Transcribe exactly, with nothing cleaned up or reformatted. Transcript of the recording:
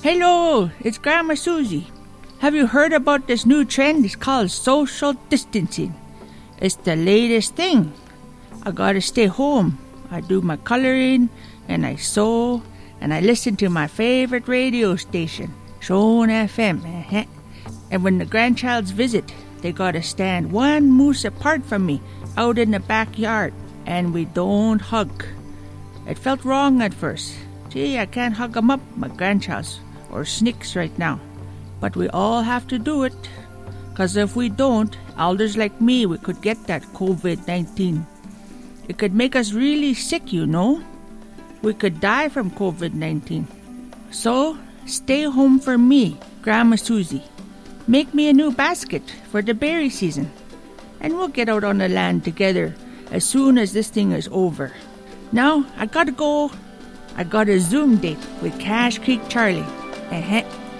Hello, it's Grandma Susie. Have you heard about this new trend? It's called social distancing. It's the latest thing. I gotta stay home. I do my coloring, and I sew, and I listen to my favorite radio station, Shone F M. Uh-huh. And when the grandchilds visit, they gotta stand one moose apart from me out in the backyard, and we don't hug. It felt wrong at first. Gee, I can't hug 'em up, my grandchilds, or snicks right now. But we all have to do it, because if we don't, elders like me, we could get that covid nineteen. It could make us really sick, you know. We could die from covid nineteen. So, stay home for me, Grandma Susie. Make me a new basket for the berry season. And we'll get out on the land together as soon as this thing is over. Now, I gotta go. I got a Zoom date with Cash Creek Charlie. Uh-huh.